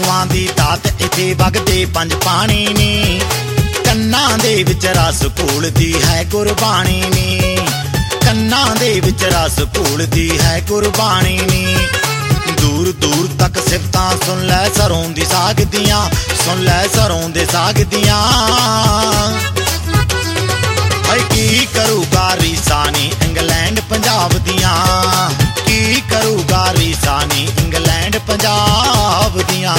ਗੁਰੂਆਂ ਦੀ ਦਾਤ ਇੱਥੇ ਵਗਦੇ ਪੰਜ ਪਾਣੀ ਨੀ। ਕੰਨਾਂ ਦੇ ਵਿੱਚ ਰਸ ਘੋਲਦੀ ਹੈ ਗੁਰਬਾਣੀ ਨੀ। ਕੰਨਾਂ ਦੇ ਵਿੱਚ ਰਸ ਘੋਲਦੀ ਹੈ ਗੁਰਬਾਣੀ ਨੀ। ਦੂਰ ਦੂਰ ਤੱਕ ਸਿਫਤਾਂ ਸੁਣ ਲੈ ਸਰੋਂ ਦੀ ਸਾਗ ਦੀਆਂ, ਸੁਣ ਲੈ ਸਰੋਂ ਦੇ ਸਾਗ ਦੀਆਂ। ਹਾਏ ਕੀ ਕਰੂਗਾ ਰੀਸਾਂ ਨੀ ਇੰਗਲੈਂਡ ਪੰਜਾਬ ਦੀਆਂ, ਕੀ ਕਰੂਗਾ ਰੀਸਾਂ ਨੀ ਇੰਗਲੈਂਡ ਪੰਜਾਬ ਦੀਆਂ।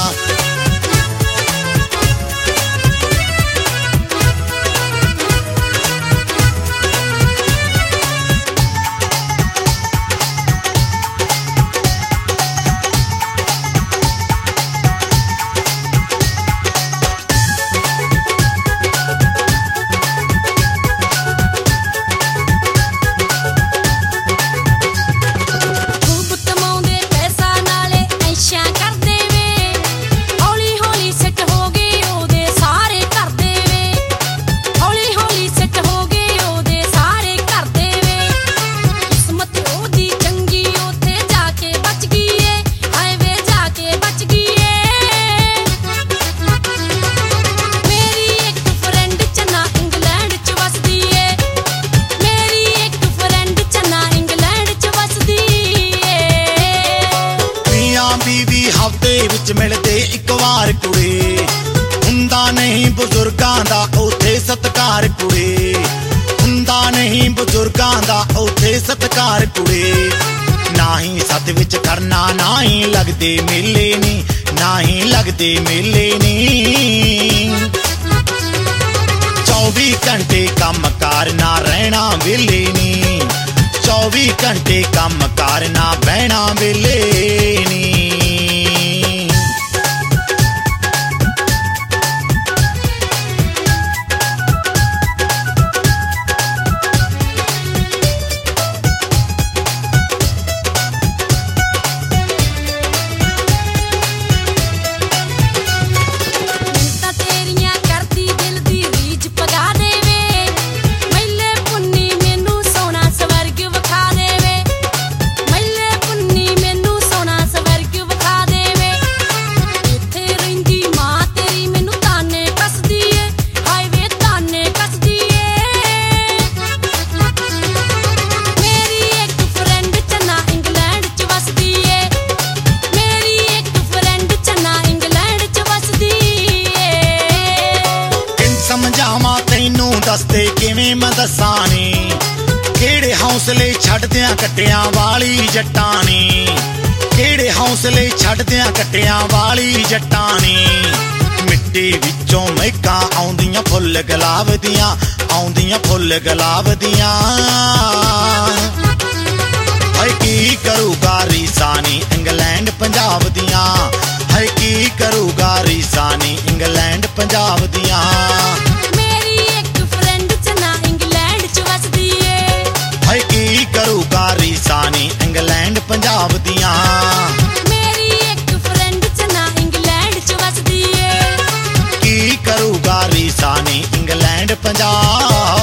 ਹਫ਼ਤੇ ਵਿੱਚ ਮਿਲਦੇ ਇੱਕ ਵਾਰ ਕੁੜੇ, ਹੁੰਦਾ ਨਹੀਂ ਬਜ਼ੁਰਗਾਂ ਦਾ ਉੱਥੇ ਸਤਿਕਾਰ ਕੁੜੇ, ਹੁੰਦਾ ਨਹੀਂ ਬਜ਼ੁਰਗਾਂ ਦਾ ਉੱਥੇ ਸਤਿਕਾਰ ਕੁੜੇ। ਨਾ ਹੀ ਸੱਥ ਵਿੱਚ ਖੜਨਾ, ਨਾ ਹੀ ਲੱਗਦੇ ਮੇਲੇ ਨੀ, ਨਾ ਹੀ ਲੱਗਦੇ ਮੇਲੇ ਨੀ। 24 ਘੰਟੇ ਕੰਮ ਕਾਰ ਨਾ ਰਹਿਣਾ ਵੇਲੇ ਨੀ, 24 ਘੰਟੇ ਕੰਮ ਕਾਰ ਨਾ ਬਹਿਣਾ ਵੇਲੇ ਨੀ। ਸਮਝਾਵਾਂ ਤੈਨੂੰ ਦੱਸਦੇ ਕਿਵੇਂ ਮੈਂ ਦੱਸਾਂ ਨੀ, ਕਿਹੜੇ ਹੌਸਲੇ ਛੱਡਦਿਆਂ ਕੱਟਿਆਂ ਵਾਲੀ ਜੱਟਾਂ ਨੀ, ਕਿਹੜੇ ਹੌਸਲੇ ਛੱਡਦਿਆਂ ਕੱਟਿਆਂ ਵਾਲੀ ਜੱਟਾਂ ਨੀ। ਮਿੱਟੀ ਵਿੱਚੋਂ ਮਹਿਕਾਂ ਆਉਂਦੀਆਂ ਫੁੱਲ ਗੁਲਾਬ ਦੀਆਂ, ਆਉਂਦੀਆਂ ਫੁੱਲ ਗੁਲਾਬ ਦੀਆਂ। ਹਾਏ ਕੀ ਕਰੂਗਾ ਰੀਸਾਂ ਨੀ ਇੰਗਲੈਂਡ ਪੰਜਾਬ ਦੀਆਂ, ਹਾਏ ਕੀ ਕਰੂਗਾ ਰੀਸਾਂ ਨੀ ਇੰਗਲੈਂਡ ਪੰਜਾਬ ਦੀਆਂ। ਮੇਰੀ ਇੱਕ ਫਰੈਂਡ ਚੰਨਾ ਇੰਗਲੈਂਡ ਚ ਵਸਦੀ ਏ, ਹਾਏ ਕੀ ਕਰੂਗਾ ਰੀਸਾਂ ਨੀ ਇੰਗਲੈਂਡ ਪੰਜਾਬ ਦੀਆਂ। ਮੇਰੀ ਇੱਕ ਫਰੈਂਡ ਚੰਨਾ ਇੰਗਲੈਂਡ ਚ ਵਸਦੀ ਏ, ਕੀ ਕਰੂਗਾ ਰੀਸਾਂ ਨੀ ਇੰਗਲੈਂਡ ਪੰਜਾਬ